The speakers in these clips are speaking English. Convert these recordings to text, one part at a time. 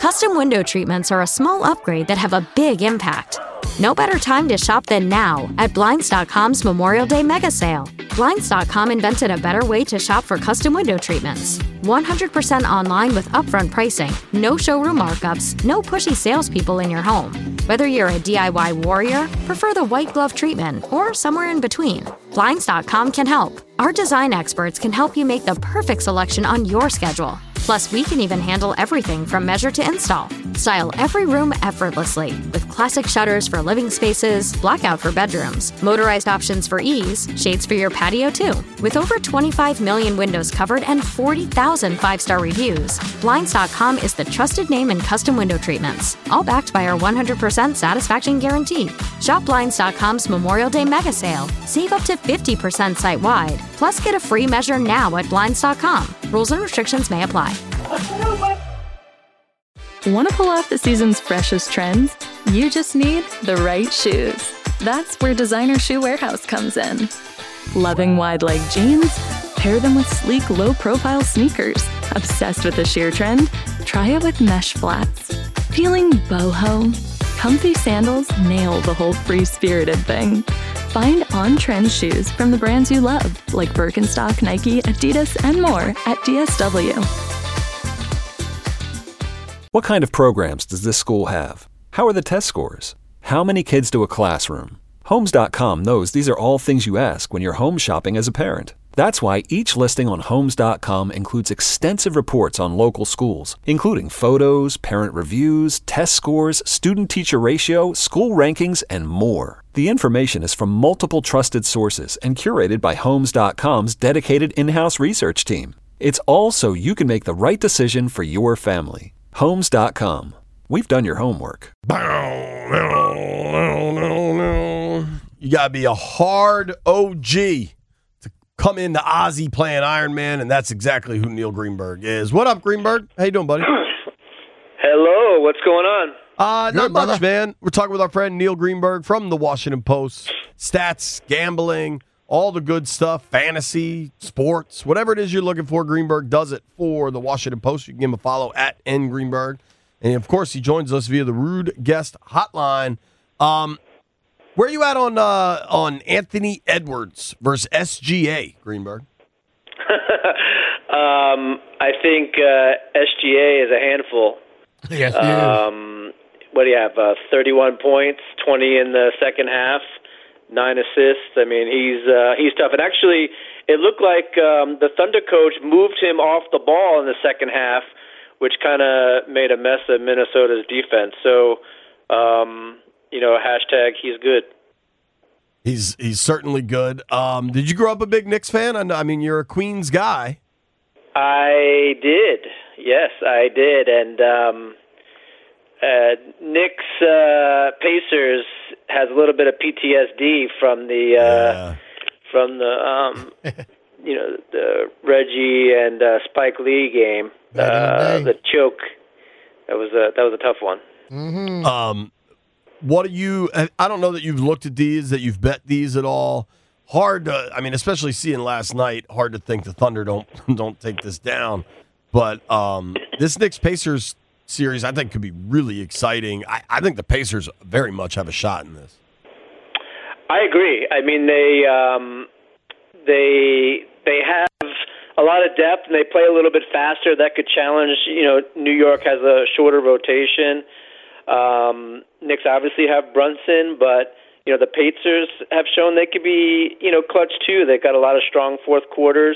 Custom window treatments are a small upgrade that have a big impact. No better time to shop than now at Blinds.com's Memorial Day mega sale. Blinds.com invented a better way to shop for custom window treatments. 100% online with upfront pricing, no showroom markups, no pushy salespeople in your home. Whether you're a DIY warrior, prefer the white glove treatment, or somewhere in between, Blinds.com can help. Our design experts can help you make the perfect selection on your schedule. Plus, we can even handle everything from measure to install. Style every room effortlessly with classic shutters for living spaces, blackout for bedrooms, motorized options for ease, shades for your patio too. With over 25 million windows covered and 40,000 five-star reviews, Blinds.com is the trusted name in custom window treatments, all backed by our 100% satisfaction guarantee. Shop Blinds.com's Memorial Day mega sale. Save up to 50% site-wide. Plus, get a free measure now at Blinds.com. Rules and restrictions may apply. Want to pull off the season's freshest trends? You just need the right shoes. That's where Designer Shoe Warehouse comes in. Loving wide leg jeans? Pair them with sleek, low-profile sneakers. Obsessed with the sheer trend? Try it with mesh flats. Feeling boho? Comfy sandals nail the whole free-spirited thing. Find on-trend shoes from the brands you love, like Birkenstock, Nike, Adidas, and more at DSW. What kind of programs does this school have? How are the test scores? How many kids do a classroom? Homes.com knows these are all things you ask when you're home shopping as a parent. That's why each listing on Homes.com includes extensive reports on local schools, including photos, parent reviews, test scores, student-teacher ratio, school rankings, and more. The information is from multiple trusted sources and curated by Homes.com's dedicated in-house research team. It's all so you can make the right decision for your family. Homes.com. We've done your homework. You got to be a hard OG to come into Ozzy playing Iron Man, and that's exactly who Neil Greenberg is. What up, Greenberg? How you doing, buddy? Hello. What's going on? Not much, man. We're talking with our friend Neil Greenberg from the Washington Post. Stats, gambling, all the good stuff, fantasy, sports, whatever it is you're looking for, Greenberg does it for the Washington Post. You can give him a follow at ngreenberg. And, of course, he joins us via the Rude Guest Hotline. Where are you at on Anthony Edwards versus SGA, Greenberg? I think SGA is a handful. Yes, he is. What do you have? 31 points, 20 in the second half, 9 assists. I mean, he's tough. And actually, it looked like the Thunder coach moved him off the ball in the second half, which kind of made a mess of Minnesota's defense. So, hashtag he's good. He's certainly good. Did you grow up a big Knicks fan? I mean, you're a Queens guy. I did. Yes, I did. And Knicks Pacers has a little bit of PTSD from the the Reggie and Spike Lee game. The choke. That was a tough one. Mm-hmm. What do you? I don't know that you've looked at these, that you've bet these at all. Hard to, especially seeing last night. Hard to think the Thunder don't take this down. But this Knicks Pacers series, I think, could be really exciting. I think the Pacers very much have a shot in this. I agree. I mean, they have a lot of depth, and they play a little bit faster. That could challenge. New York has a shorter rotation. Knicks obviously have Brunson, but the Pacers have shown they could be clutch too. They've got a lot of strong fourth quarters.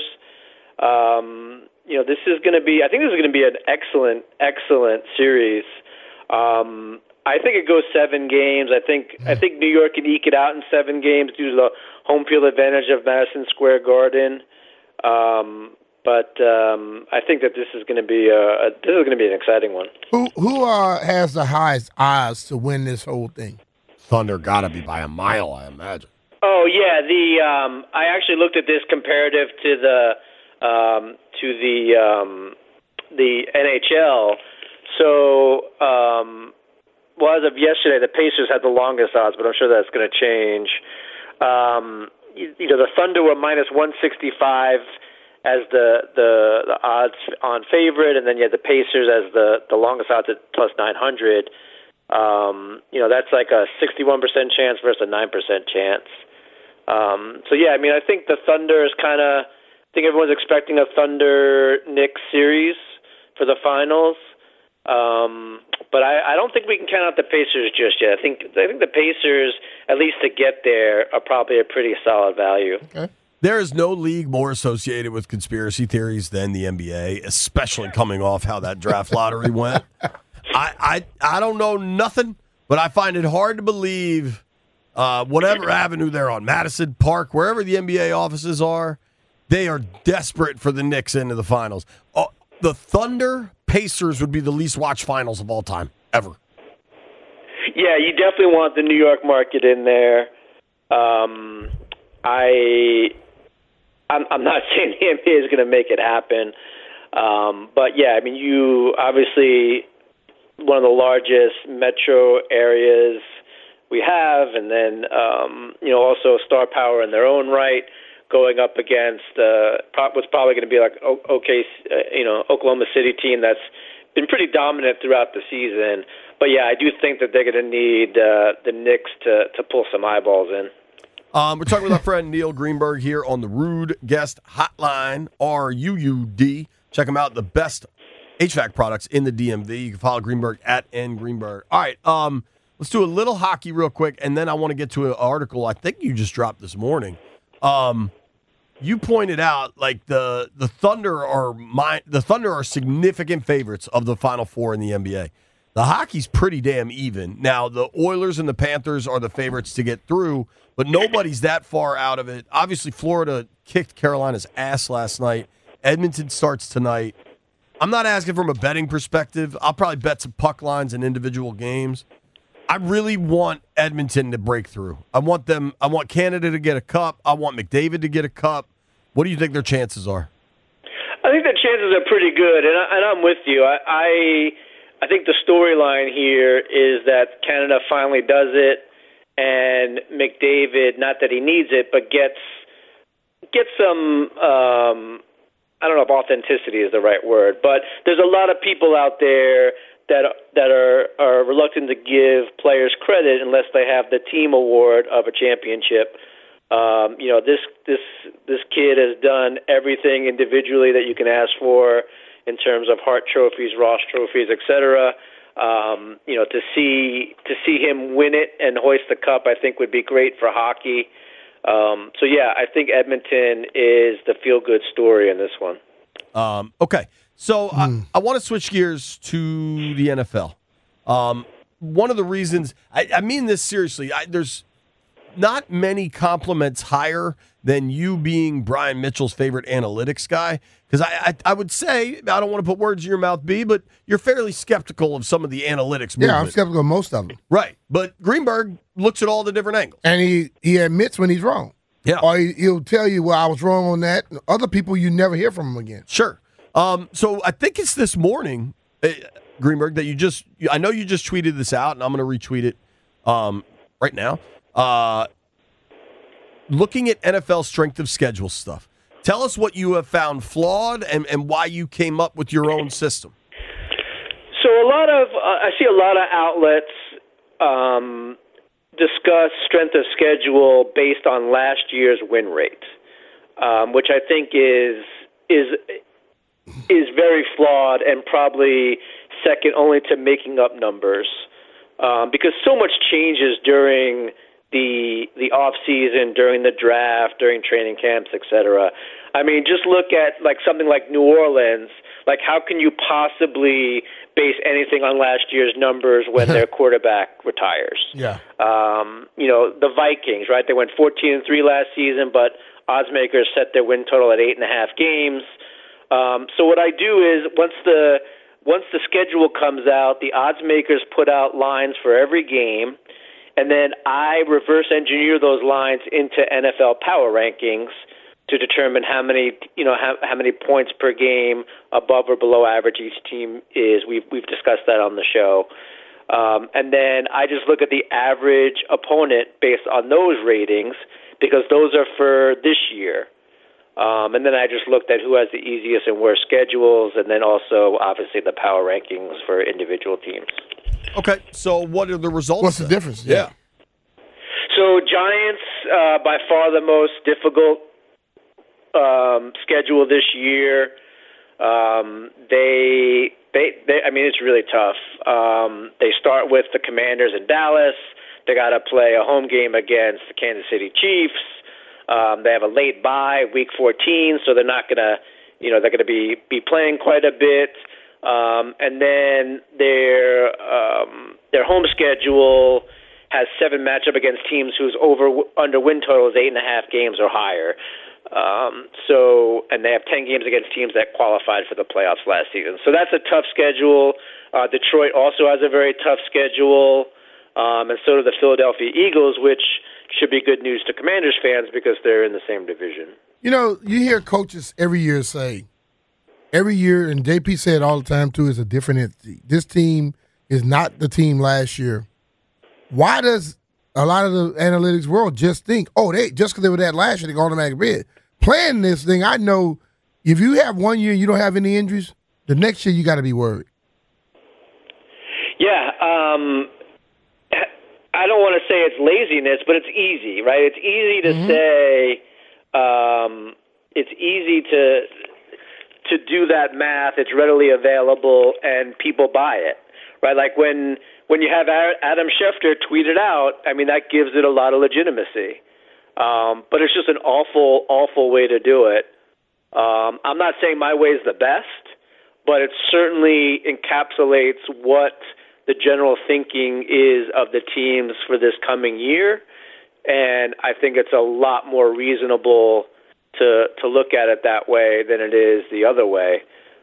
This is going to be. I think this is going to be an excellent series. I think it goes 7 games. I think New York can eke it out in 7 games due to the home field advantage of Madison Square Garden. But I think that this is going to be an exciting one. Who has the highest odds to win this whole thing? Thunder got to be by a mile, I imagine. Oh yeah, I actually looked at this comparative to the NHL. So, as of yesterday, the Pacers had the longest odds, but I'm sure that's going to change. The Thunder were minus 165 as the odds-on favorite, and then you have the Pacers as the longest odds at plus 900. That's like a 61% chance versus a 9% chance. I think the Thunder is I think everyone's expecting a Thunder-Knicks series for the finals. But I don't think we can count out the Pacers just yet. I think the Pacers, at least to get there, are probably a pretty solid value. Okay. There is no league more associated with conspiracy theories than the NBA, especially coming off how that draft lottery went. I don't know nothing, but I find it hard to believe whatever avenue they're on, Madison Park, wherever the NBA offices are, they are desperate for the Knicks into the finals. The Thunder Pacers would be the least watched finals of all time, ever. Yeah, you definitely want the New York market in there. I'm not saying the NBA is going to make it happen. But, yeah, you obviously one of the largest metro areas we have, and then, also star power in their own right, going up against what's probably going to be like Oklahoma City team that's been pretty dominant throughout the season. But, yeah, I do think that they're going to need the Knicks to pull some eyeballs in. We're talking with our friend Neil Greenberg here on the Ruud Guest Hotline, RUUD. Check him out, the best HVAC products in the DMV. You can follow Greenberg at @ngreenberg. All right, let's do a little hockey real quick, and then I want to get to an article I think you just dropped this morning. You pointed out like the Thunder are significant favorites of the Final Four in the NBA. The hockey's pretty damn even. Now, the Oilers and the Panthers are the favorites to get through, but nobody's that far out of it. Obviously, Florida kicked Carolina's ass last night. Edmonton starts tonight. I'm not asking from a betting perspective. I'll probably bet some puck lines in individual games. I really want Edmonton to break through. I want Canada to get a cup. I want McDavid to get a cup. What do you think their chances are? I think the chances are pretty good, and I'm with you. I think the storyline here is that Canada finally does it, and McDavid, not that he needs it, but gets some, I don't know if authenticity is the right word, but there's a lot of people out there that are reluctant to give players credit unless they have the team award of a championship. This kid has done everything individually that you can ask for in terms of Hart trophies, Ross trophies, etc. To see him win it and hoist the cup, I think would be great for hockey. I think Edmonton is the feel-good story in this one. Okay, so I want to switch gears to the NFL. One of the reasons I mean this seriously, there's not many compliments higher than you being Brian Mitchell's favorite analytics guy. Because I would say, I don't want to put words in your mouth, B, but you're fairly skeptical of some of the analytics movement. Yeah, I'm skeptical of most of them. Right. But Greenberg looks at all the different angles. And he admits when he's wrong. Yeah. Or he'll tell you, well, I was wrong on that. Other people, you never hear from him again. Sure. So I think it's this morning, Greenberg, that I know you just tweeted this out, and I'm going to retweet it right now. Looking at NFL strength of schedule stuff. Tell us what you have found flawed and why you came up with your own system. So I see a lot of outlets discuss strength of schedule based on last year's win rate, which I think is very flawed and probably second only to making up numbers, because so much changes during the off season, during the draft, during training camps, etc. I mean, just look at like something like New Orleans. Like, how can you possibly base anything on last year's numbers when their quarterback retires? Yeah. The Vikings, right? They went 14-3 last season, but odds makers set their win total at 8.5 games. So what I do is once the schedule comes out, the odds makers put out lines for every game, and then I reverse engineer those lines into NFL power rankings to determine how many points per game above or below average each team is. We've discussed that on the show. And then I just look at the average opponent based on those ratings, because those are for this year. And then I just looked at who has the easiest and worst schedules, and then also, obviously, the power rankings for individual teams. Okay, so what are the results? What's the difference? Yeah. So Giants, by far the most difficult schedule this year. They I mean, it's really tough. They start with the Commanders in Dallas. They got to play a home game against the Kansas City Chiefs. They have a late bye, week 14, so they're not going to, they're going to be playing quite a bit. And then their home schedule has 7 matchup against teams whose under win total is 8.5 games or higher. And they have 10 games against teams that qualified for the playoffs last season. So that's a tough schedule. Detroit also has a very tough schedule, and so do the Philadelphia Eagles, which should be good news to Commanders fans because they're in the same division. You hear coaches every year say, and JP said all the time too, is a different entity. This team is not the team last year. Why does a lot of the analytics world just think, just because they were that last year, they go automatically bid? Playing this thing, I know if you have 1 year and you don't have any injuries, the next year you got to be worried. Yeah, I don't want to say it's laziness, but it's easy, right? It's easy to say. It's easy to do that math. It's readily available, and people buy it, right? Like when you have Adam Schefter tweet it out, I mean, that gives it a lot of legitimacy. But it's just an awful, awful way to do it. I'm not saying my way is the best, but it certainly encapsulates what the general thinking is of the teams for this coming year. And I think it's a lot more reasonable to look at it that way than it is the other way.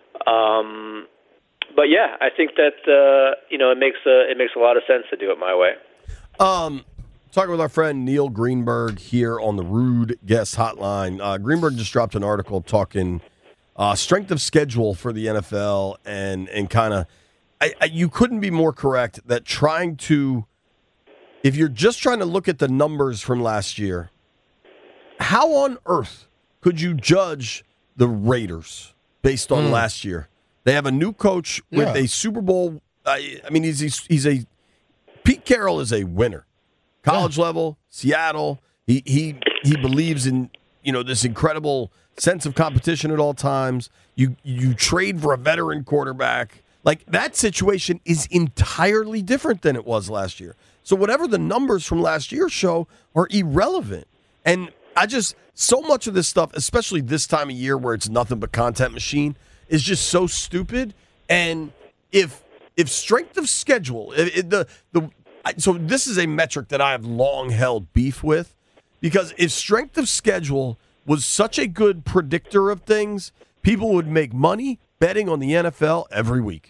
But yeah, I think that it makes a lot of sense to do it my way. Talking with our friend Neil Greenberg here on the Rude Guest Hotline. Greenberg just dropped an article talking strength of schedule for the NFL and kind of you couldn't be more correct that if you're just trying to look at the numbers from last year, how on earth could you judge the Raiders based on last year? They have a new coach with a Super Bowl. Pete Carroll is a winner. College level, Seattle. He believes in this incredible sense of competition at all times. You trade for a veteran quarterback. Like, that situation is entirely different than it was last year. So whatever the numbers from last year show are irrelevant. And so much of this stuff, especially this time of year where it's nothing but content machine, is just so stupid. And if strength of schedule, so this is a metric that I have long held beef with, because if strength of schedule was such a good predictor of things, people would make money betting on the NFL every week.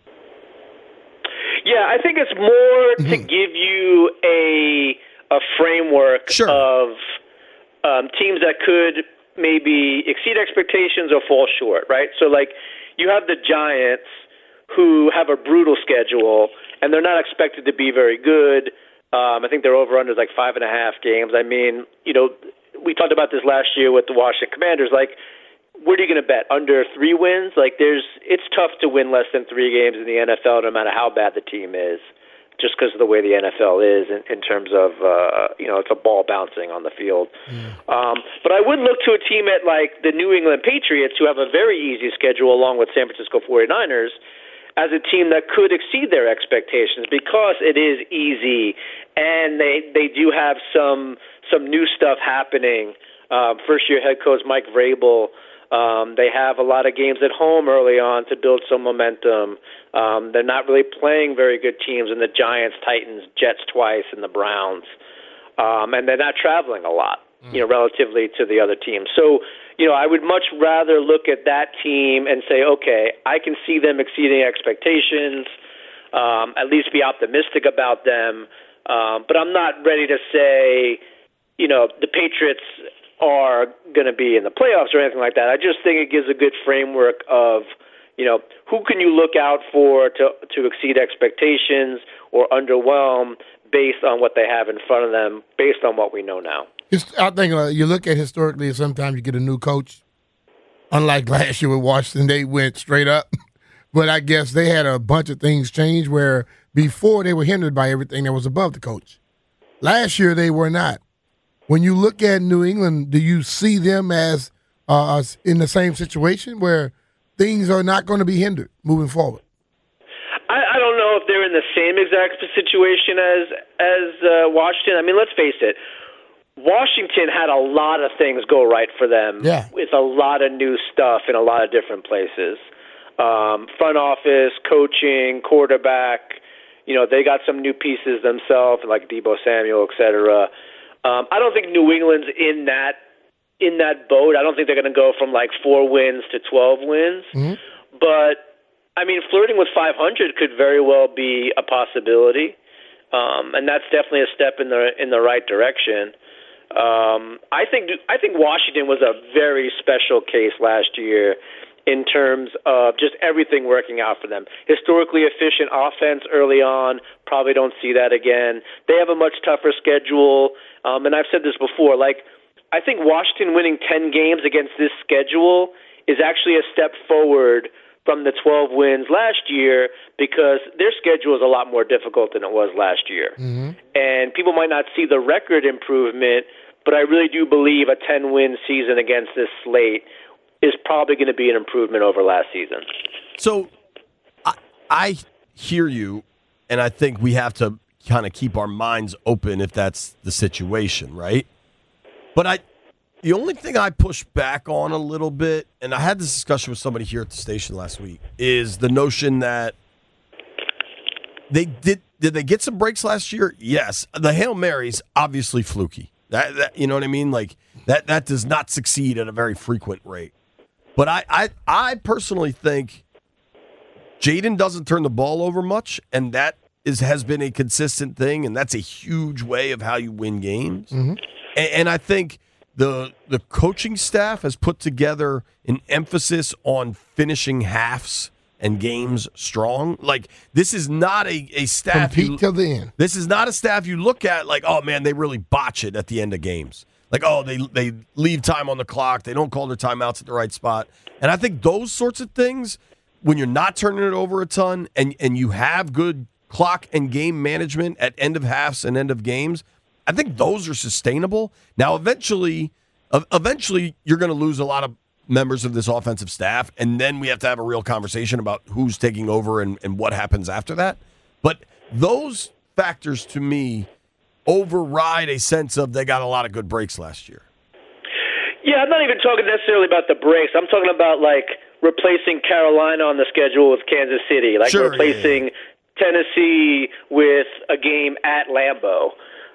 Yeah, I think it's more to give you a framework of teams that could maybe exceed expectations or fall short, right? So, like, you have the Giants who have a brutal schedule, and they're not expected to be very good. I think their over-under is like 5.5 games. I mean, we talked about this last year with the Washington Commanders. Like, what are you going to bet? Under 3 wins? Like, it's tough to win less than 3 games in the NFL, no matter how bad the team is, just because of the way the NFL is in terms of, it's a ball bouncing on the field. But I would look to a team at, like, the New England Patriots, who have a very easy schedule along with San Francisco 49ers, as a team that could exceed their expectations because it is easy and they do have some new stuff happening. First-year head coach Mike Vrabel, they have a lot of games at home early on to build some momentum. They're not really playing very good teams in the Giants, Titans, Jets twice, and the Browns. And they're not traveling a lot, relatively to the other teams. So, I would much rather look at that team and say, okay, I can see them exceeding expectations, at least be optimistic about them. But I'm not ready to say, the Patriots are going to be in the playoffs or anything like that. I just think it gives a good framework of, who can you look out for to exceed expectations or underwhelm based on what they have in front of them, based on what we know now. I think you look at historically, sometimes you get a new coach. Unlike last year with Washington, they went straight up. But I guess they had a bunch of things change where before they were hindered by everything that was above the coach. Last year, they were not. When you look at New England, do you see them as in the same situation where things are not going to be hindered moving forward? I don't know if they're in the same exact situation as Washington. I mean, let's face it. Washington had a lot of things go right for them with a lot of new stuff in a lot of different places. Front office, coaching, quarterback. They got some new pieces themselves, like Deebo Samuel, et cetera. I don't think New England's in that boat. I don't think they're going to go from like 4 wins to 12 wins. Mm-hmm. But, I mean, flirting with 500 could very well be a possibility. And that's definitely a step in the right direction. I think Washington was a very special case last year in terms of just everything working out for them. Historically efficient offense early on, probably don't see that again. They have a much tougher schedule, and I've said this before, I think Washington winning 10 games against this schedule is actually a step forward from the 12 wins last year because their schedule is a lot more difficult than it was last year. Mm-hmm. And people might not see the record improvement, but I really do believe a 10-win season against this slate is probably going to be an improvement over last season. So I hear you, and I think we have to kind of keep our minds open if that's the situation, right? But the only thing I push back on a little bit, and I had this discussion with somebody here at the station last week, is the notion that did they get some breaks last year? Yes. The Hail Marys, obviously fluky. That you know what I mean? Like that does not succeed at a very frequent rate. But I personally think Jaden doesn't turn the ball over much, and that has been a consistent thing, and that's a huge way of how you win games. Mm-hmm. And I think the coaching staff has put together an emphasis on finishing halves and games strong. Like, this is not a staff compete till the end. This is not a staff you look at like, oh man, they really botch it at the end of games. Like, oh, they leave time on the clock. They don't call their timeouts at the right spot. And I think those sorts of things, when you're not turning it over a ton and you have good clock and game management at end of halves and end of games, I think those are sustainable. Now, eventually you're going to lose a lot of members of this offensive staff, and then we have to have a real conversation about who's taking over and what happens after that. But those factors, to me, override a sense of they got a lot of good breaks last year. Yeah, I'm not even talking necessarily about the breaks. I'm talking about, replacing Carolina on the schedule with Kansas City, replacing Tennessee with a game at Lambeau.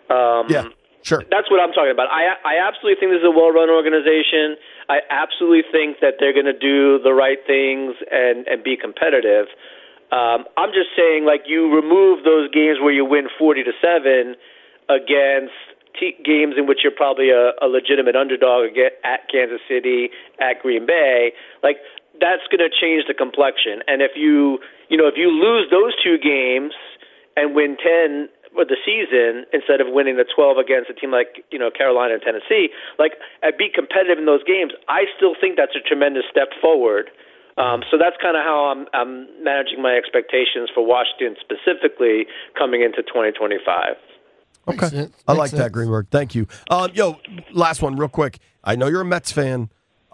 Sure. That's what I'm talking about. I absolutely think this is a well-run organization. I absolutely think that they're going to do the right things and be competitive. I'm just saying, you remove those games where you win 40-7 against games in which you're probably a legitimate underdog at Kansas City, at Green Bay. That's going to change the complexion. And if you lose those 2 games and win 10 for the season instead of winning the 12 against a team like Carolina and Tennessee, and be competitive in those games, I still think that's a tremendous step forward. So that's kind of how I'm managing my expectations for Washington specifically coming into 2025. Okay. I like that, Greenberg. Thank you. Last one real quick. I know you're a Mets fan.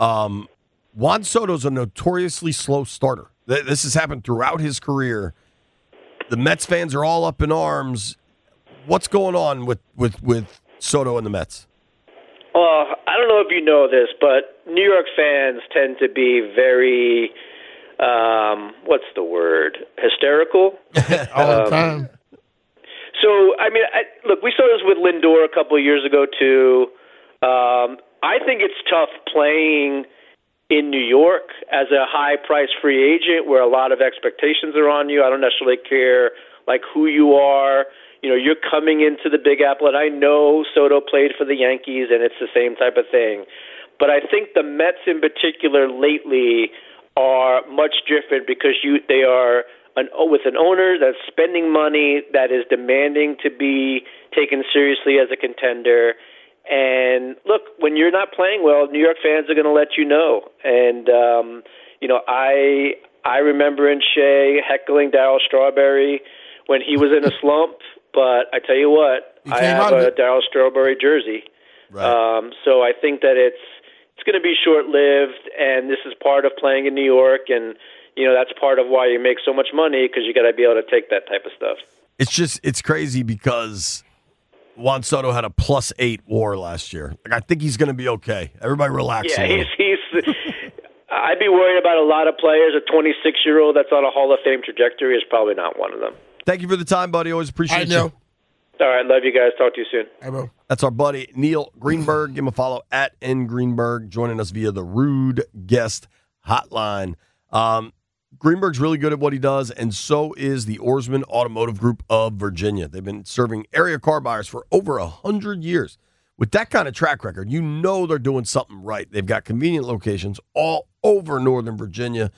Juan Soto's a notoriously slow starter. This has happened throughout his career. The Mets fans are all up in arms. What's going on with Soto and the Mets? I don't know if you know this, but New York fans tend to be very, what's the word, hysterical? All the time. So, look, we saw this with Lindor a couple of years ago, too. I think it's tough playing in New York as a high-priced free agent where a lot of expectations are on you. I don't necessarily care, who you are. You're coming into the Big Apple, and I know Soto played for the Yankees, and it's the same type of thing. But I think the Mets in particular lately are much different because they are with an owner that's spending money, that is demanding to be taken seriously as a contender, And look, when you're not playing well, New York fans are going to let you know. And I remember in Shea heckling Darryl Strawberry when he was in a slump. But I tell you what, I have a Darryl Strawberry jersey. Right. So I think that it's going to be short-lived, and this is part of playing in New York, and that's part of why you make so much money, because you got to be able to take that type of stuff. It's crazy because Juan Soto had a +8 WAR last year. I think he's going to be okay. Everybody relax. Yeah, he's I'd be worried about a lot of players. A 26-year-old that's on a Hall of Fame trajectory is probably not one of them. Thank you for the time, buddy. Always appreciate you. All right, love you guys. Talk to you soon. Hey, bro. That's our buddy Neil Greenberg. Give him a follow at @ngreenberg. Joining us via the Rude Guest Hotline. Greenberg's really good at what he does, and so is the Oarsman Automotive Group of Virginia. They've been serving area car buyers for over 100 years. With that kind of track record, they're doing something right. They've got convenient locations all over Northern Virginia.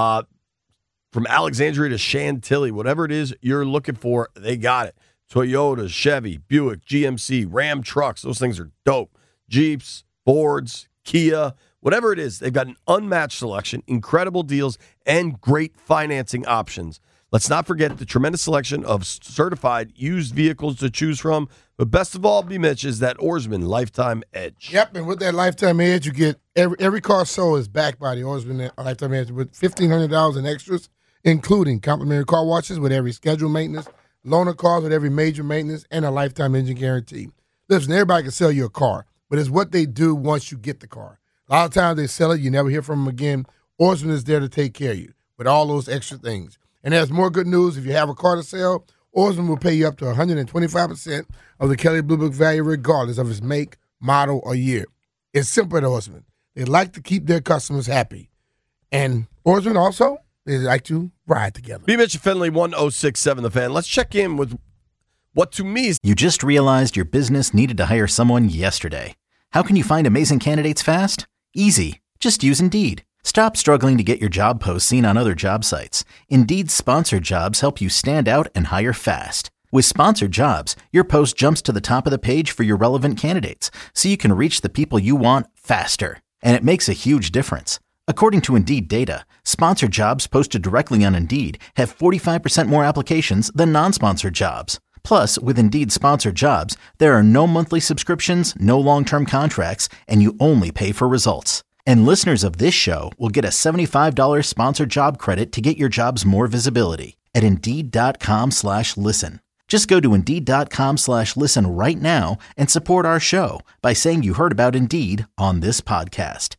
From Alexandria to Chantilly, whatever it is you're looking for, they got it. Toyota, Chevy, Buick, GMC, Ram trucks, those things are dope. Jeeps, Fords, Kia, whatever it is, they've got an unmatched selection, incredible deals, and great financing options. Let's not forget the tremendous selection of certified used vehicles to choose from. But best of all, B-Mitch, is that Oarsman Lifetime Edge. Yep, and with that Lifetime Edge, you get every car sold is backed by the Oarsman Lifetime Edge with $1,500 in extras, including complimentary car washes with every scheduled maintenance, loaner cars with every major maintenance, and a lifetime engine guarantee. Listen, everybody can sell you a car, but it's what they do once you get the car. A lot of times they sell it, you never hear from them again. Oarsman is there to take care of you with all those extra things. And there's more good news. If you have a car to sell, Oarsman will pay you up to 125% of the Kelley Blue Book value regardless of its make, model, or year. It's simple at Oarsman. They like to keep their customers happy. And Oarsman also, they like to ride together. B. Mitch Finley, 1067 The Fan. Let's check in with what to me is... You just realized your business needed to hire someone yesterday. How can you find amazing candidates fast? Easy. Just use Indeed. Stop struggling to get your job posts seen on other job sites. Indeed's sponsored jobs help you stand out and hire fast. With sponsored jobs, your post jumps to the top of the page for your relevant candidates, so you can reach the people you want faster. And it makes a huge difference. According to Indeed data, sponsored jobs posted directly on Indeed have 45% more applications than non-sponsored jobs. Plus, with Indeed sponsored jobs, there are no monthly subscriptions, no long-term contracts, and you only pay for results. And listeners of this show will get a $75 sponsored job credit to get your jobs more visibility at Indeed.com/listen. Just go to Indeed.com/listen right now and support our show by saying you heard about Indeed on this podcast.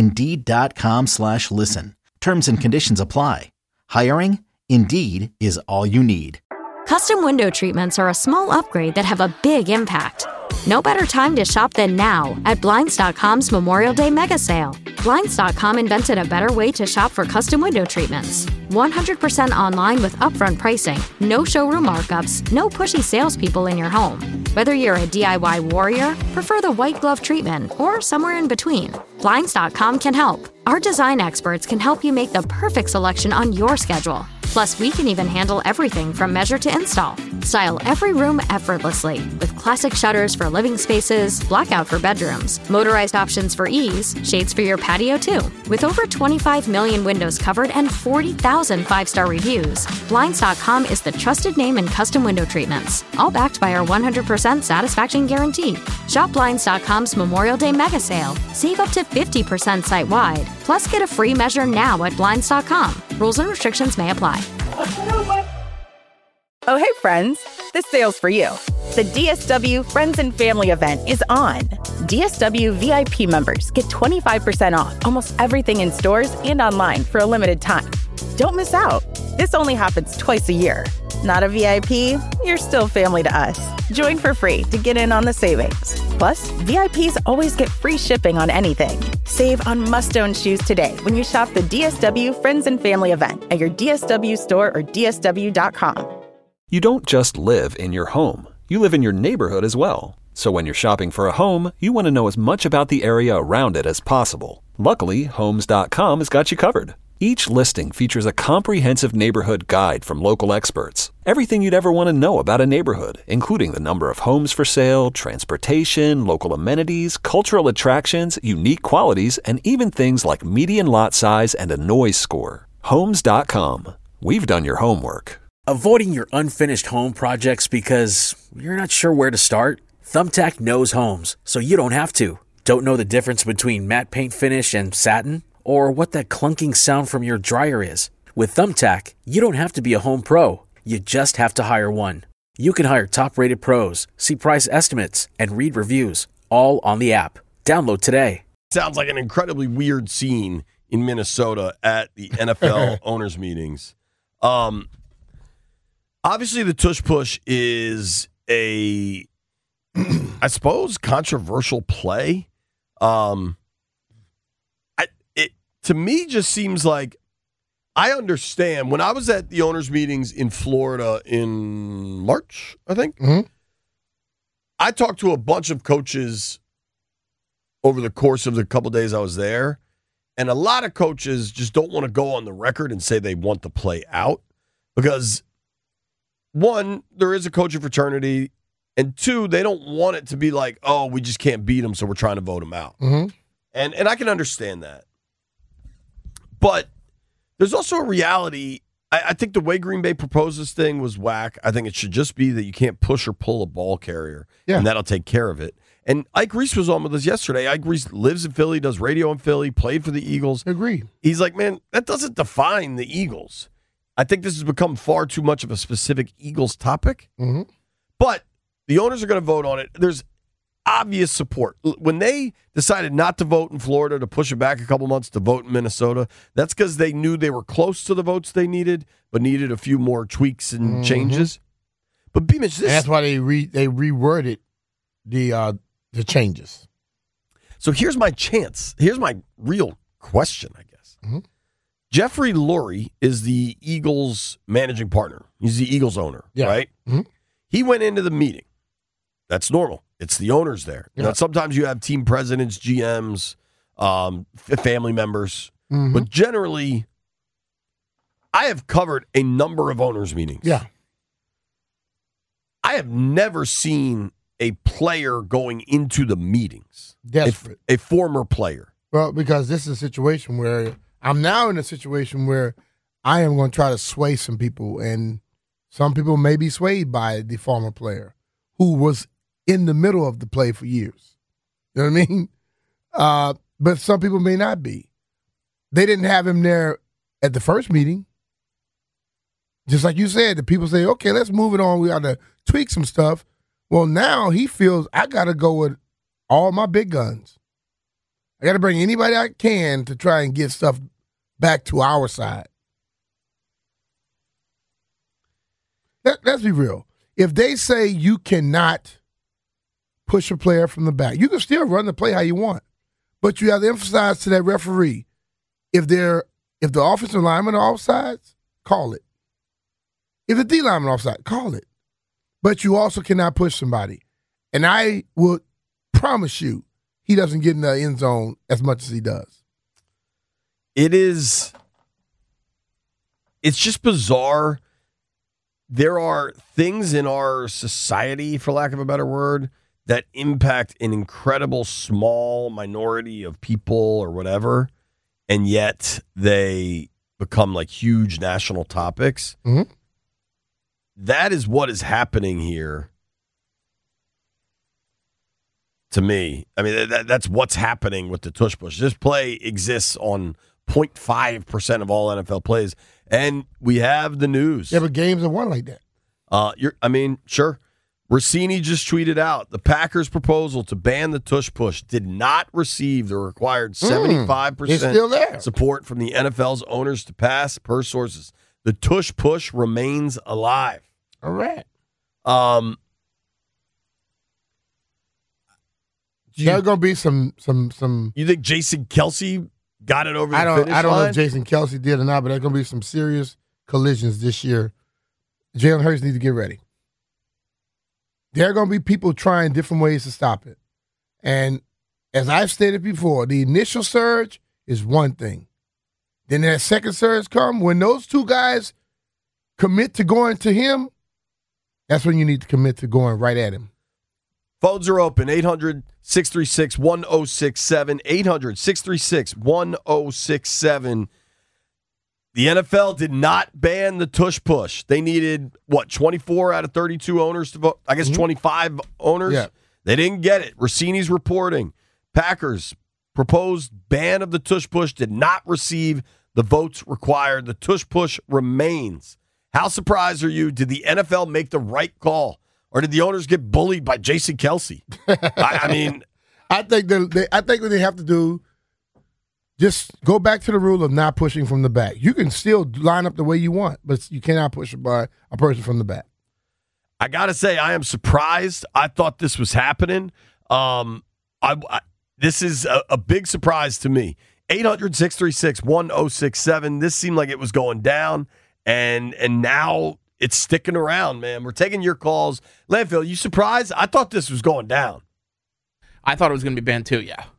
Indeed.com/listen. Terms and conditions apply. Hiring? Indeed is all you need. Custom window treatments are a small upgrade that have a big impact. No better time to shop than now at Blinds.com's Memorial Day Mega Sale. Blinds.com invented a better way to shop for custom window treatments. 100% online with upfront pricing, no showroom markups, no pushy salespeople in your home. Whether you're a DIY warrior, prefer the white glove treatment, or somewhere in between, Blinds.com can help. Our design experts can help you make the perfect selection on your schedule. Plus, we can even handle everything from measure to install. Style every room effortlessly with classic shutters for living spaces, blackout for bedrooms, motorized options for ease, shades for your patio too. With over 25 million windows covered and 40,000 five-star reviews, Blinds.com is the trusted name in custom window treatments, all backed by our 100% satisfaction guarantee. Shop Blinds.com's Memorial Day Mega Sale. Save up to 50% site-wide. Plus, get a free measure now at Blinds.com. Rules and restrictions may apply. Oh, hey, friends. This sale's for you. The DSW Friends and Family event is on. DSW VIP members get 25% off almost everything in stores and online for a limited time. Don't miss out. This only happens twice a year. Not a VIP? You're still family to us. Join for free to get in on the savings. Plus, VIPs always get free shipping on anything. Save on must-own shoes today when you shop the DSW Friends and Family event at your DSW store or DSW.com. You don't just live in your home. You live in your neighborhood as well. So when you're shopping for a home, you want to know as much about the area around it as possible. Luckily, Homes.com has got you covered. Each listing features a comprehensive neighborhood guide from local experts. Everything you'd ever want to know about a neighborhood, including the number of homes for sale, transportation, local amenities, cultural attractions, unique qualities, and even things like median lot size and a noise score. Homes.com. We've done your homework. Avoiding your unfinished home projects because you're not sure where to start? Thumbtack knows homes, so you don't have to. Don't know the difference between matte paint finish and satin? Or what that clunking sound from your dryer is? With Thumbtack, you don't have to be a home pro. You just have to hire one. You can hire top-rated pros, see price estimates, and read reviews, all on the app. Download today. Sounds like an incredibly weird scene in Minnesota at the NFL owners' meetings. Obviously, the tush push is a, I suppose, controversial play. To me, just seems like I understand. When I was at the owners' meetings in Florida in March, I think, I talked to a bunch of coaches over the course of the couple days I was there, and a lot of coaches just don't want to go on the record and say they want the play out because, one, there is a coaching fraternity, and two, they don't want it to be like, oh, we just can't beat them, so we're trying to vote them out. And I can understand that. But there's also a reality. I think the way Green Bay proposed this thing was whack. I think it should just be that you can't push or pull a ball carrier, and that'll take care of it. And Ike Reese was on with us yesterday. Ike Reese lives in Philly, does radio in Philly, played for the Eagles. Agreed. He's like, man, that doesn't define the Eagles. I think this has become far too much of a specific Eagles topic. But the owners are going to vote on it. There's obvious support. When they decided not to vote in Florida, to push it back a couple months to vote in Minnesota, that's because they knew they were close to the votes they needed, but needed a few more tweaks and changes. But B-Mitch, this... And that's why they reworded the changes. So here's my chance. Here's my real question, I guess. Jeffrey Lurie is the Eagles managing partner. He's the Eagles owner, right? He went into the meeting. That's normal. It's the owners there. You know, sometimes you have team presidents, GMs, family members. But generally, I have covered a number of owners' meetings. I have never seen a player going into the meetings. Desperate. A former player. Well, because this is a situation where I'm now in a situation where I am going to try to sway some people, and some people may be swayed by the former player who was in the middle of the play for years. You know what I mean? But some people may not be. They didn't have him there at the first meeting. Just like you said, the people say, okay, let's move it on. We got to tweak some stuff. Well, now he feels I got to go with all my big guns. I got to bring anybody I can to try and get stuff back to our side. Let's be real. If they say you cannot push a player from the back, you can still run the play how you want, but you have to emphasize to that referee if the offensive lineman are offsides, call it. If the D lineman offside, call it. But you also cannot push somebody, and I would promise you he doesn't get in the end zone as much as he does. It's just bizarre. There are things in our society, for lack of a better word, that impact an incredible small minority of people or whatever, and yet they become like huge national topics. That is what is happening here to me. I mean, that's what's happening with the tush push. This play exists on 0.5% of all NFL plays, and we have the news. Yeah, but games are won like that. Sure. Rossini just tweeted out, the Packers' proposal to ban the tush push did not receive the required 75% support from the NFL's owners to pass, per sources. The tush push remains alive. All right. There's going to be some. You think Jason Kelce got it over the finish line? I don't know if Jason Kelce did or not, but there's going to be some serious collisions this year. Jalen Hurts needs to get ready. There are going to be people trying different ways to stop it. And as I've stated before, the initial surge is one thing. Then that second surge come. When those two guys commit to going to him, that's when you need to commit to going right at him. Phones are open, 800-636-1067, 800-636-1067. The NFL did not ban the tush push. They needed, 24 out of 32 owners to vote? I guess 25 owners? Yeah. They didn't get it. Rossini's reporting. Packers' proposed ban of the tush push did not receive the votes required. The tush push remains. How surprised are you? Did the NFL make the right call? Or did the owners get bullied by Jason Kelce? I mean, I think what they have to do, just go back to the rule of not pushing from the back. You can still line up the way you want, but you cannot push by a person from the back. I got to say, I am surprised. I thought this was happening. This is a big surprise to me. 800-636-1067. This seemed like it was going down, and now it's sticking around, man. We're taking your calls. Landfill, you surprised? I thought this was going down. I thought it was going to be banned too, yeah.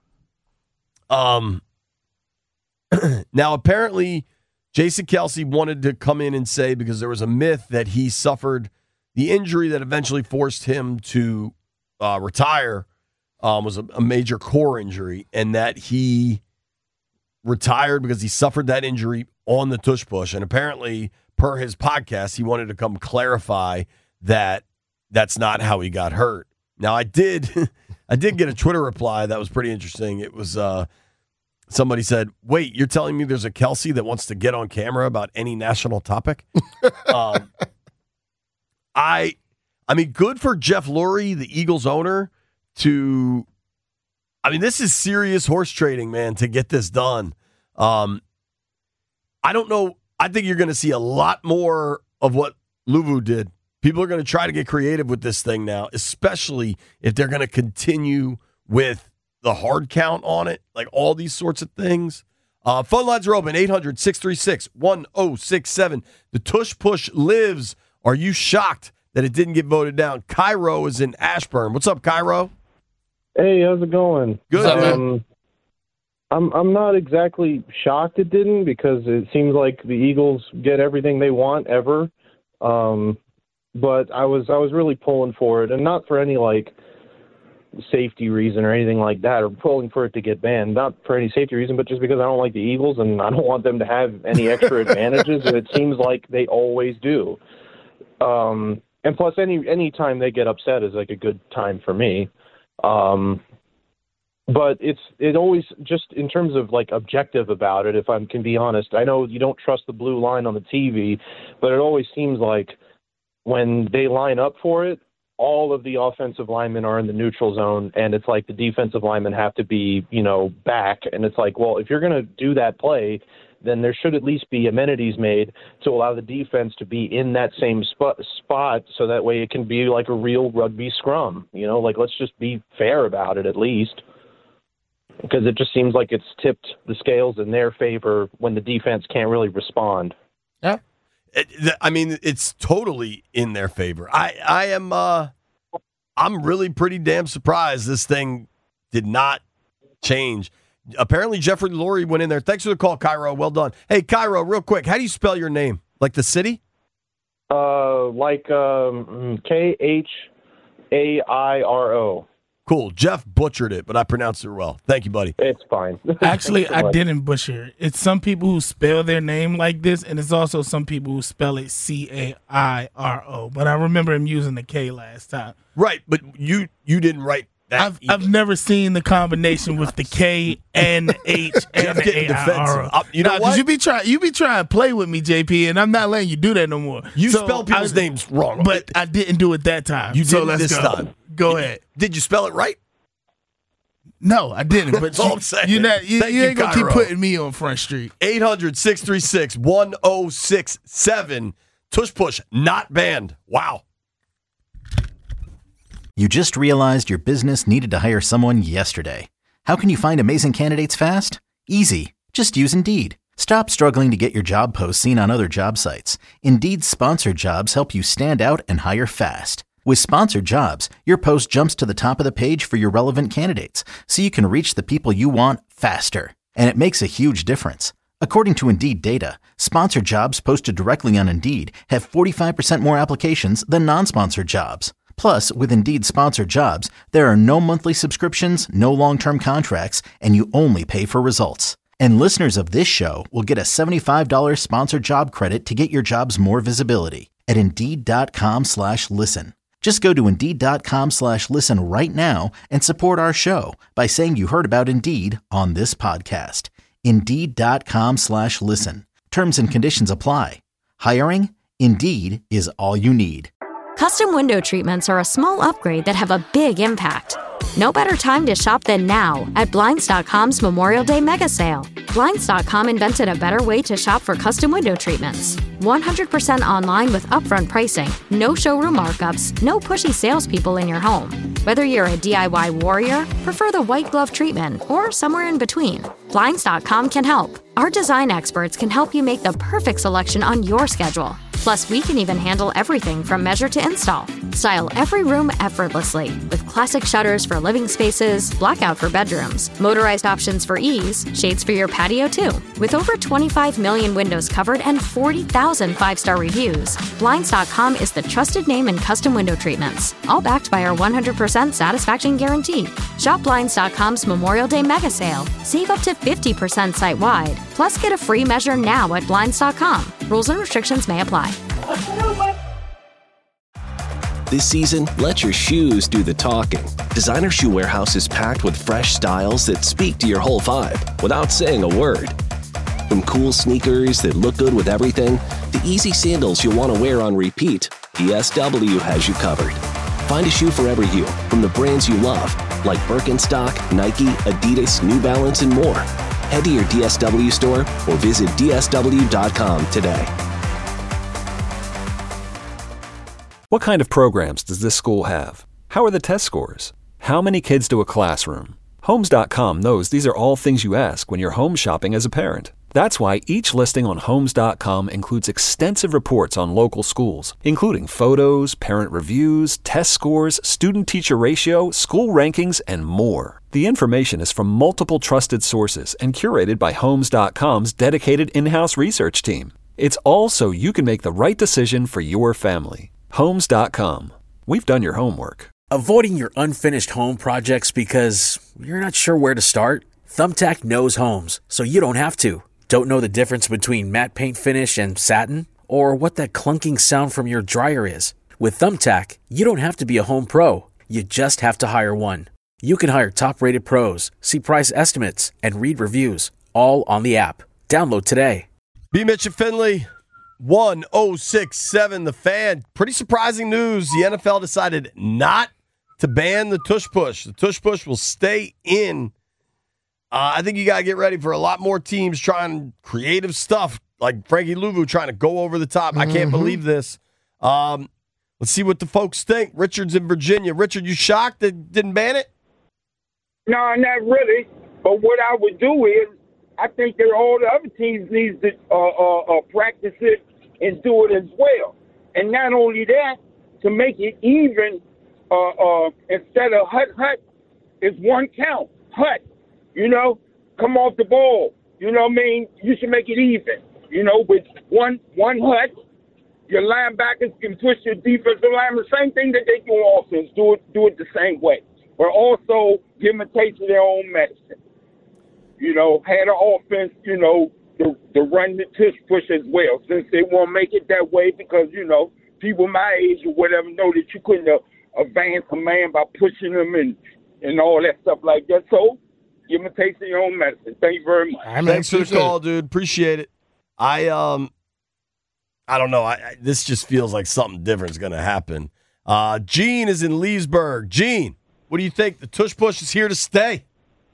Now, apparently, Jason Kelce wanted to come in and say, because there was a myth that he suffered the injury that eventually forced him to retire, was a major core injury, and that he retired because he suffered that injury on the tush push. And apparently, per his podcast, he wanted to come clarify that that's not how he got hurt. Now, I did get a Twitter reply that was pretty interesting. It was somebody said, "Wait, you're telling me there's a Kelce that wants to get on camera about any national topic?" I mean, good for Jeff Lurie, the Eagles owner, this is serious horse trading, man, to get this done. I don't know. I think you're going to see a lot more of what Luvu did. People are going to try to get creative with this thing now, especially if they're going to continue with the hard count on it, like all these sorts of things. Phone lines are open, 800-636-1067. The tush push lives. Are you shocked that it didn't get voted down? Cairo is in Ashburn. What's up, Cairo? Hey, how's it going? Good. I'm not exactly shocked it didn't, because it seems like the Eagles get everything they want ever. But I was really pulling for it, and not for any safety reason or anything like that, or pulling for it to get banned. Not for any safety reason, but just because I don't like the Eagles and I don't want them to have any extra advantages. And it seems like they always do. And plus, any time they get upset is a good time for me. But it always, just in terms of objective about it, if I can be honest, I know you don't trust the blue line on the TV, but it always seems like when they line up for it, all of the offensive linemen are in the neutral zone, and it's like the defensive linemen have to be, back. And it's like, well, if you're going to do that play, then there should at least be amenities made to allow the defense to be in that same spot so that way it can be like a real rugby scrum. Let's just be fair about it at least, because it just seems like it's tipped the scales in their favor when the defense can't really respond. Yeah. It's totally in their favor. I'm really pretty damn surprised this thing did not change. Apparently, Jeffrey Lurie went in there. Thanks for the call, Cairo. Well done. Hey, Cairo, real quick, how do you spell your name? Like the city? K-H-A-I-R-O. Cool. Jeff butchered it, but I pronounced it well. Thank you, buddy. It's fine. Actually, I didn't butcher it. It's some people who spell their name like this, and it's also some people who spell it C-A-I-R-O. But I remember him using the K last time. Right, but you didn't write that. I've never seen the combination with the K and H and the A-I-R-O. You know what? You be trying to play with me, JP, and I'm not letting you do that no more. You spell people's names wrong. But I didn't do it that time. You did this time. Go ahead. Did you spell it right? No, I didn't. But That's all I'm saying. You ain't going to keep putting me on Front Street. 800-636-1067. Tush push, not banned. Wow. You just realized your business needed to hire someone yesterday. How can you find amazing candidates fast? Easy. Just use Indeed. Stop struggling to get your job posts seen on other job sites. Indeed's sponsored jobs help you stand out and hire fast. With sponsored jobs, your post jumps to the top of the page for your relevant candidates, so you can reach the people you want faster. And it makes a huge difference. According to Indeed data, sponsored jobs posted directly on Indeed have 45% more applications than non-sponsored jobs. Plus, with Indeed sponsored jobs, there are no monthly subscriptions, no long-term contracts, and you only pay for results. And listeners of this show will get a $75 sponsored job credit to get your jobs more visibility at Indeed.com/listen. Just go to Indeed.com/listen right now and support our show by saying you heard about Indeed on this podcast. Indeed.com/listen. Terms and conditions apply. Hiring? Indeed is all you need. Custom window treatments are a small upgrade that have a big impact. No better time to shop than now at Blinds.com's Memorial Day mega sale. Blinds.com invented a better way to shop for custom window treatments. 100% online with upfront pricing, no showroom markups, no pushy salespeople in your home. Whether you're a DIY warrior, prefer the white glove treatment, or somewhere in between, Blinds.com can help. Our design experts can help you make the perfect selection on your schedule. Plus, we can even handle everything from measure to install. Style every room effortlessly with classic shutters for living spaces, blackout for bedrooms, motorized options for ease, shades for your patio too. With over 25 million windows covered and 40,000 five-star reviews, Blinds.com is the trusted name in custom window treatments, all backed by our 100% satisfaction guarantee. Shop Blinds.com's Memorial Day mega sale. Save up to 50% site-wide. Plus, get a free measure now at Blinds.com. Rules and restrictions may apply. This season, let your shoes do the talking. Designer Shoe Warehouse is packed with fresh styles that speak to your whole vibe without saying a word. From cool sneakers that look good with everything, to easy sandals you'll want to wear on repeat, DSW has you covered. Find a shoe for every you from the brands you love, like Birkenstock, Nike, Adidas, New Balance, and more. Head to your DSW store or visit DSW.com today. What kind of programs does this school have? How are the test scores? How many kids to a classroom? Homes.com knows these are all things you ask when you're home shopping as a parent. That's why each listing on Homes.com includes extensive reports on local schools, including photos, parent reviews, test scores, student-teacher ratio, school rankings, and more. The information is from multiple trusted sources and curated by Homes.com's dedicated in-house research team. It's all so you can make the right decision for your family. Homes.com. We've done your homework. Avoiding your unfinished home projects because you're not sure where to start? Thumbtack knows homes, so you don't have to. Don't know the difference between matte paint finish and satin? Or what that clunking sound from your dryer is? With Thumbtack, you don't have to be a home pro. You just have to hire one. You can hire top-rated pros, see price estimates, and read reviews, all on the app. Download today. B. Mitch and Finley. 1067 The Fan. Pretty surprising news. The NFL decided not to ban the tush push. The tush push will stay in. I think you got to get ready for a lot more teams trying creative stuff, like Frankie Louvu trying to go over the top. I can't believe this. Let's see what the folks think. Richard's in Virginia. Richard, you shocked that didn't ban it? No, not really. But what I would do is, I think that all the other teams need to practice it and do it as well. And not only that, to make it even, instead of hut, it's one count. Hut, come off the ball. You know what I mean? You should make it even. With one hut, your linebackers can push your defensive linemen. The same thing that they do on offense. Do it the same way. But also give them a taste of their own medicine. Had an offense, to run the tush push as well, since they won't make it that way because, people my age or whatever know that you couldn't advance a man by pushing them and all that stuff like that. So give them a taste of your own medicine. Thank you very much. Thanks for the call, dude. Appreciate it. I don't know. This just feels like something different is going to happen. Gene is in Leesburg. Gene, what do you think? The tush push is here to stay.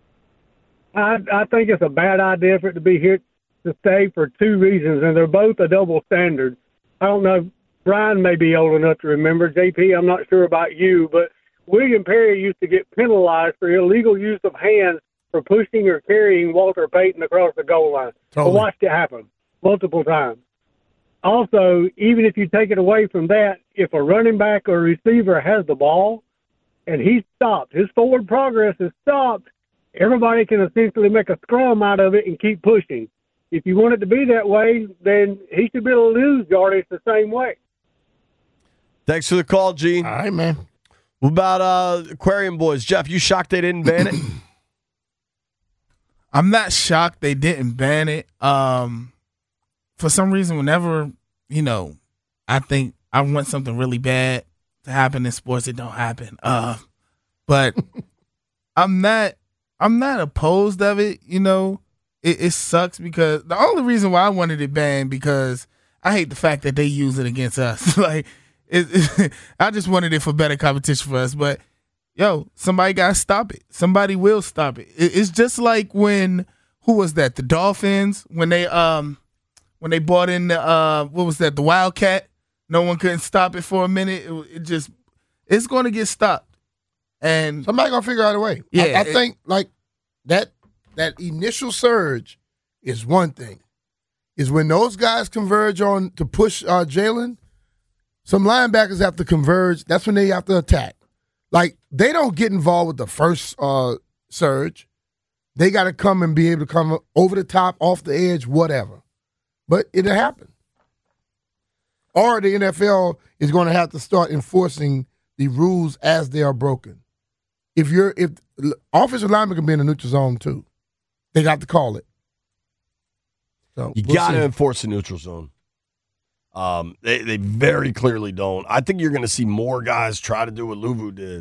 I think it's a bad idea for it to be here to stay for two reasons, and they're both a double standard. I don't know. Brian may be old enough to remember. JP, I'm not sure about you, but William Perry used to get penalized for illegal use of hands for pushing or carrying Walter Payton across the goal line. Totally. I watched it happen multiple times. Also, even if you take it away from that, if a running back or receiver has the ball and he's stopped, his forward progress is stopped, everybody can essentially make a scrum out of it and keep pushing. if you want it to be that way, then he should be able to lose Jordy the same way. Thanks for the call, Gene. All right, man. What about Aquarium Boys? Jeff, you shocked they didn't ban it? I'm not shocked they didn't ban it. For some reason, whenever, I think I want something really bad to happen in sports, it don't happen. But I'm not opposed of it, It sucks because the only reason why I wanted it banned because I hate the fact that they use it against us. Like, I just wanted it for better competition for us. But, somebody got to stop it. Somebody will stop it. It's just like when, who was that? The Dolphins, when they brought in the Wildcat. No one couldn't stop it for a minute. It's going to get stopped. And somebody going to figure out a way. Yeah, I think like that initial surge is one thing. Is when those guys converge on to push Jalen, some linebackers have to converge. That's when they have to attack. Like, they don't get involved with the first surge. They got to come and be able to come over the top, off the edge, whatever. But it'll happen. Or the NFL is going to have to start enforcing the rules as they are broken. If offensive linemen can be in the neutral zone too, they got to call it. So you got to enforce the neutral zone. They very clearly don't. I think you're going to see more guys try to do what Luvu did.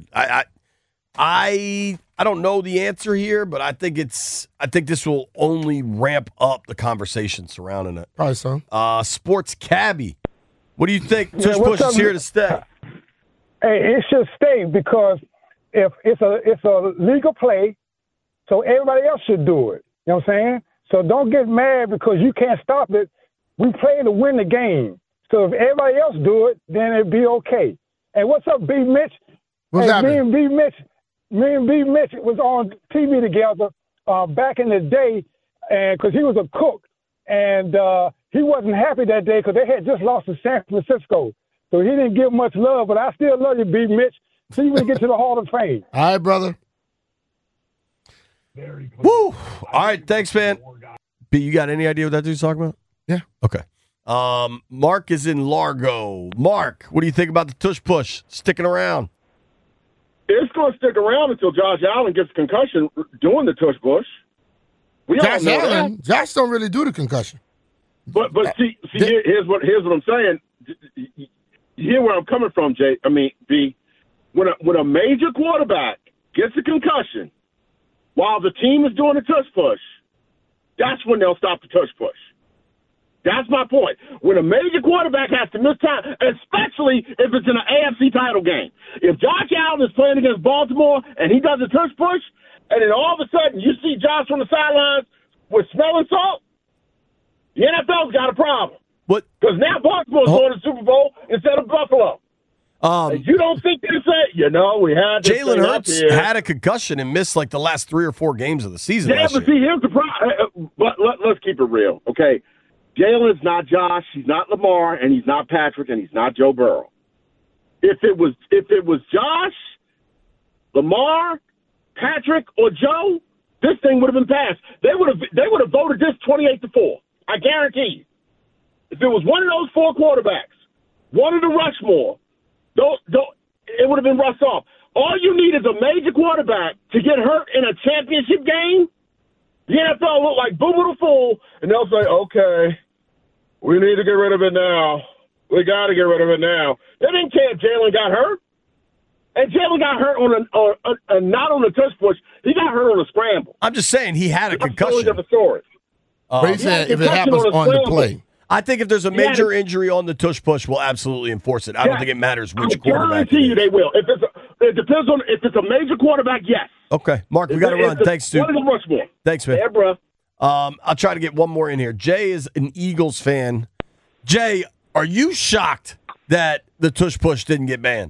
I don't know the answer here, but I think this will only ramp up the conversation surrounding it. Probably so. Sports Cabbie, what do you think? Tush Push is here to stay. Hey, it should stay because if it's a legal play, so everybody else should do it. You know what I'm saying? So don't get mad because you can't stop it. We play to win the game. So if everybody else do it, then it'd be okay. And what's up, B. Mitch? What's happening? Me and B. Mitch was on TV together back in the day, and because he was a cook, and he wasn't happy that day because they had just lost to San Francisco. So he didn't get much love, but I still love you, B. Mitch. See you when you get to the Hall of Fame. All right, brother. Woo! All right, thanks, man. B, you got any idea what that dude's talking about? Yeah. Okay. Mark is in Largo. Mark, what do you think about the Tush Push sticking around? It's going to stick around until Josh Allen gets a concussion doing the Tush Push. Josh Allen, Josh don't really do the concussion. But see, here's what I'm saying. You hear where I'm coming from, B. When a major quarterback gets a concussion while the team is doing the Tush Push, that's when they'll stop the Tush Push. That's my point. When a major quarterback has to miss time, especially if it's in an AFC title game. If Josh Allen is playing against Baltimore and he does a Tush Push, and then all of a sudden you see Josh on the sidelines with smelling salt, the NFL's got a problem. Because now Baltimore's going to the Super Bowl instead of Buffalo. You don't think they say, we had this Jalen Hurts had a concussion and missed like the last 3 or 4 games of the season. Yeah, but see, here's the problem. But let's keep it real, okay? Jalen's not Josh, he's not Lamar, and he's not Patrick, and he's not Joe Burrow. If it was Josh, Lamar, Patrick, or Joe, this thing would have been passed. They would have voted this 28-4. I guarantee you. If it was one of those 4 quarterbacks, one of the Rushmore, it would have been rushed off. All you need is a major quarterback to get hurt in a championship game. The NFL look like Boo Boo the Fool, and they'll say, okay, we need to get rid of it now. We got to get rid of it now. They didn't care if Jalen got hurt. And Jalen got hurt not on the Tush Push. He got hurt on a scramble. I'm just saying he had a concussion. That's the story. But he said if it happens on the play. I think if there's a major injury on the Tush Push, we'll absolutely enforce it. I don't think it matters which quarterback. I guarantee you they will. It depends on if it's a major quarterback, yes. Okay, Mark, we got to run. Thanks, dude. Thanks, man. Yeah, bro. I'll try to get one more in here. Jay is an Eagles fan. Jay, are you shocked that the Tush Push didn't get banned?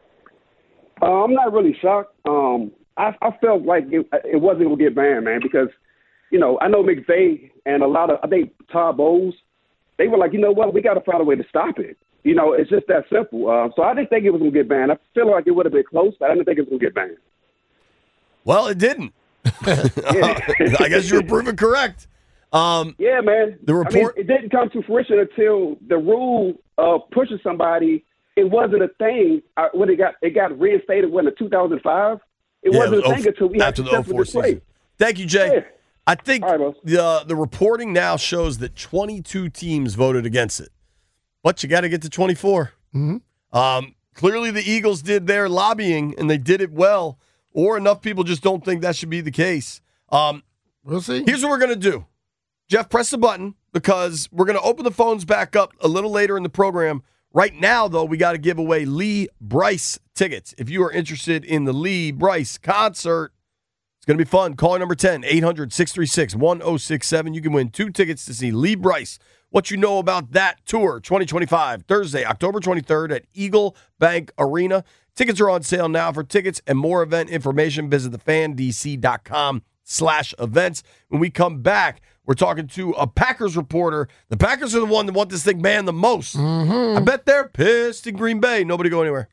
I'm not really shocked. I felt like it wasn't going to get banned, man, because, I know McVay and I think Todd Bowles, they were like, you know what, we got to find a way to stop it. It's just that simple. So I didn't think it was going to get banned. I feel like it would have been close, but I didn't think it was going to get banned. Well, it didn't. I guess you were proven correct. Yeah, man. The report it didn't come to fruition until the rule of pushing somebody. It wasn't a thing when it got reinstated in 2005. It wasn't a thing until we after the 04 season. Thank you, Jay. Yeah. I think the reporting now shows that 22 teams voted against it, but you got to get to 24. Mm-hmm. Clearly, the Eagles did their lobbying and they did it well, or enough people just don't think that should be the case. We'll see. Here's what we're going to do. Jeff, press the button because we're going to open the phones back up a little later in the program. Right now, though, we got to give away Lee Brice tickets. If you are interested in the Lee Brice concert, it's going to be fun. Caller number 10, 800-636-1067. You can win 2 tickets to see Lee Brice. What you know about that tour, 2025, Thursday, October 23rd at Eagle Bank Arena. Tickets are on sale now. For tickets and more event information, visit thefandc.com/events. When we come back, we're talking to a Packers reporter. The Packers are the one that want this thing banned the most. I bet they're pissed in Green Bay. Nobody go anywhere.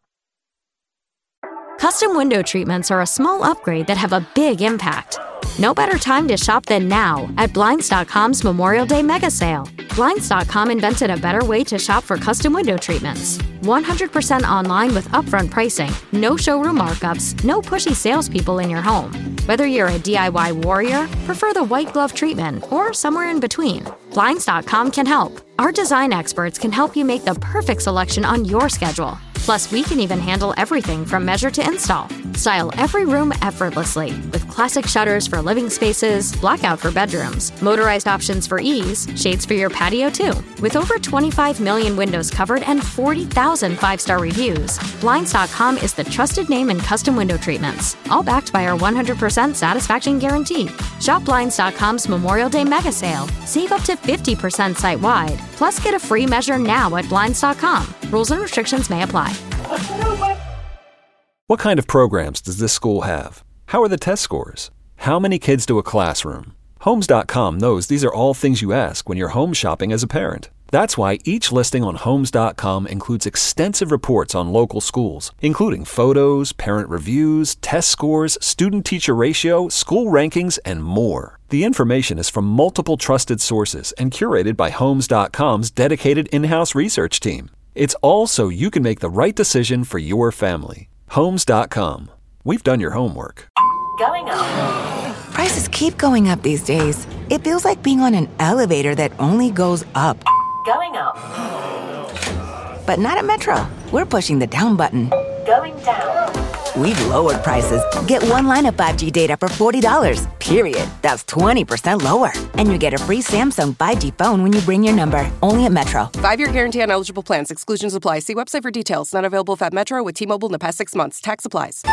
Custom window treatments are a small upgrade that have a big impact. No better time to shop than now at Blinds.com's Memorial Day mega sale. Blinds.com invented a better way to shop for custom window treatments. 100% online with upfront pricing, no showroom markups, no pushy salespeople in your home. Whether you're a DIY warrior, prefer the white glove treatment, or somewhere in between, Blinds.com can help. Our design experts can help you make the perfect selection on your schedule. Plus, we can even handle everything from measure to install. Style every room effortlessly with classic shutters for living spaces, blackout for bedrooms, motorized options for ease, shades for your patio too. With over 25 million windows covered and 40,000 5-star reviews, Blinds.com is the trusted name in custom window treatments, all backed by our 100% satisfaction guarantee. Shop Blinds.com's Memorial Day mega sale. Save up to 50% site-wide. Plus, get a free measure now at Blinds.com. Rules and restrictions may apply. What kind of programs does this school have? How are the test scores? How many kids do a classroom? Homes.com knows these are all things you ask when you're home shopping as a parent. That's why each listing on Homes.com includes extensive reports on local schools, including photos, parent reviews, test scores, student-teacher ratio, school rankings, and more. The information is from multiple trusted sources and curated by Homes.com's dedicated in-house research team. It's all so you can make the right decision for your family. Homes.com. We've done your homework. Going up. Prices keep going up these days. It feels like being on an elevator that only goes up. Going up. But not at Metro. We're pushing the down button. Going down. We've lowered prices. Get one line of 5G data for $40, period. That's 20% lower. And you get a free Samsung 5G phone when you bring your number. Only at Metro. 5-year guarantee on eligible plans. Exclusions apply. See website for details. Not available at Metro with T-Mobile in the past 6 months. Tax applies.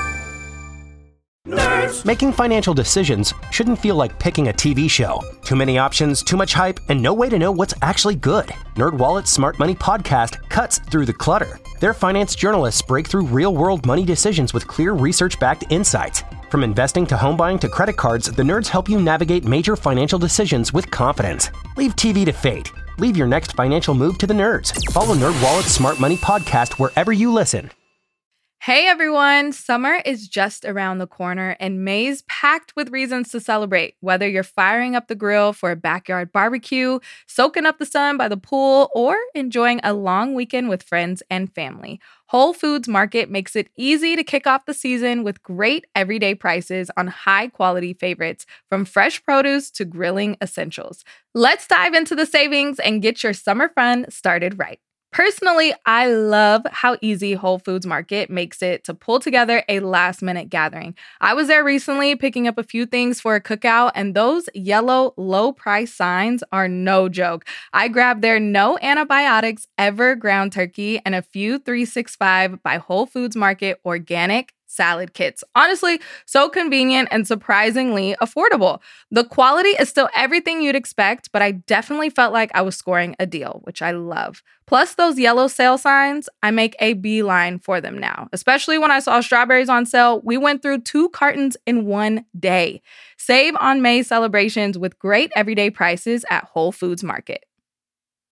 Nerds. Making financial decisions shouldn't feel like picking a TV show. Too many options, too much hype, and no way to know what's actually good. NerdWallet's Smart Money podcast cuts through the clutter. Their finance journalists break through real-world money decisions with clear research-backed insights. From investing to home buying to credit cards, the nerds help you navigate major financial decisions with confidence. Leave TV to fate. Leave your next financial move to the nerds. Follow NerdWallet's Smart Money podcast wherever you listen. Hey everyone, summer is just around the corner and May's packed with reasons to celebrate. Whether you're firing up the grill for a backyard barbecue, soaking up the sun by the pool, or enjoying a long weekend with friends and family, Whole Foods Market makes it easy to kick off the season with great everyday prices on high-quality favorites, from fresh produce to grilling essentials. Let's dive into the savings and get your summer fun started right. Personally, I love how easy Whole Foods Market makes it to pull together a last-minute gathering. I was there recently picking up a few things for a cookout, and those yellow low-price signs are no joke. I grabbed their no antibiotics ever ground turkey and a few 365 by Whole Foods Market organic salad kits. Honestly, so convenient and surprisingly affordable. The quality is still everything you'd expect, but I definitely felt like I was scoring a deal, which I love. Plus those yellow sale signs, I make a beeline for them now. Especially when I saw strawberries on sale, we went through 2 cartons in one day. Save on May celebrations with great everyday prices at Whole Foods Market.